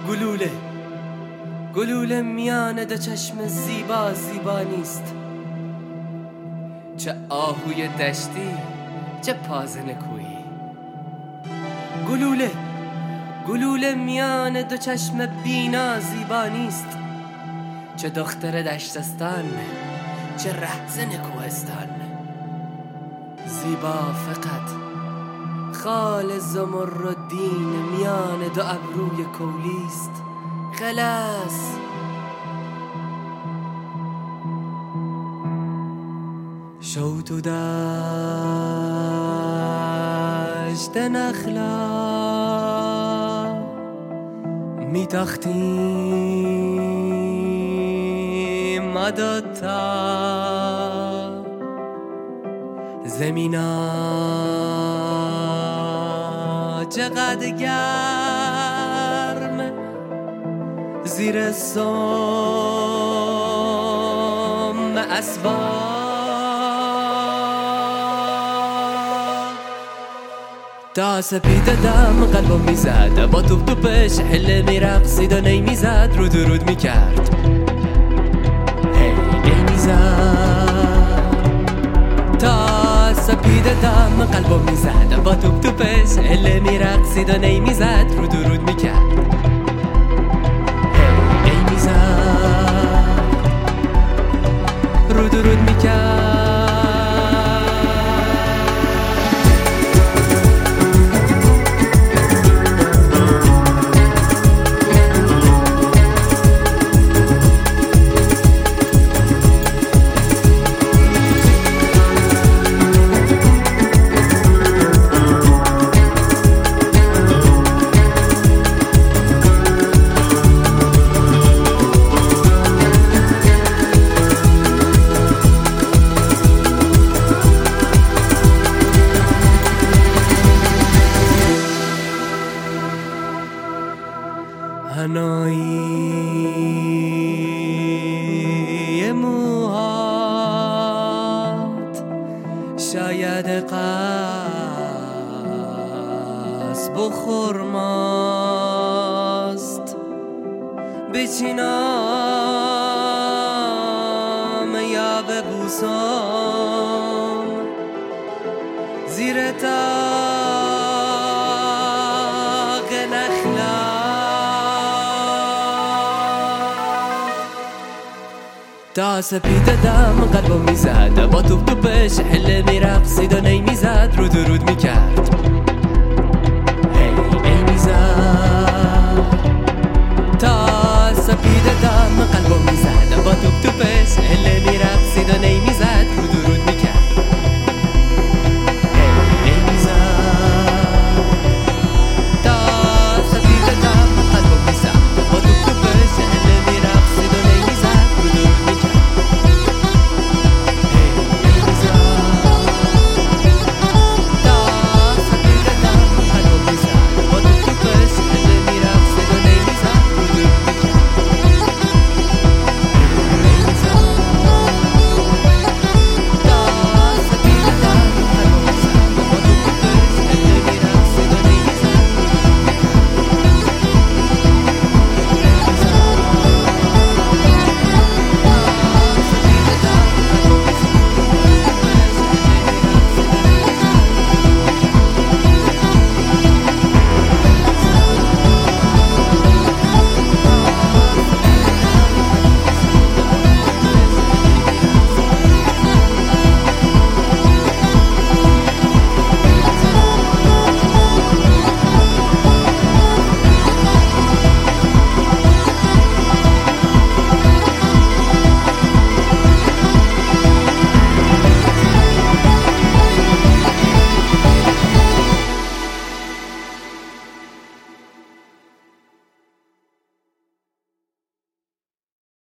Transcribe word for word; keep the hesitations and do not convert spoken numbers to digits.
گلوله گلوله میان دو چشم زیبا زیبا نیست. چه آهوی دشتی، چه پازن کویی. گلوله گلوله میان دو چشم بینا زیبا نیست. چه دختر دشتستان، چه رهزن کوهستان. زیبا فقط خال زمردین میان دو ابروی کولیست. خلاص شوت دشت نخلا میتاختیم مدتا زمینا چقدر گرم زیر سم اسباب. تا سپید دم قلبم میزد، با توپ توپش حله میرقصید و نی میزد، رود رود میکرد هی هی میزد. تا سپید دم قلبم میزد، با توپ توپش حله میرقصید و نی میزد، رود رود میکرد هی هی میزد، رود رود میکرد. هنایی موهات شاید قصب و خرماست. بچینام یا ببوسم زیر تاق نخلا. تا سپید دم قلبم میزد، با توپ توپش حله میرقصید و نی میزد، رود رود میکرد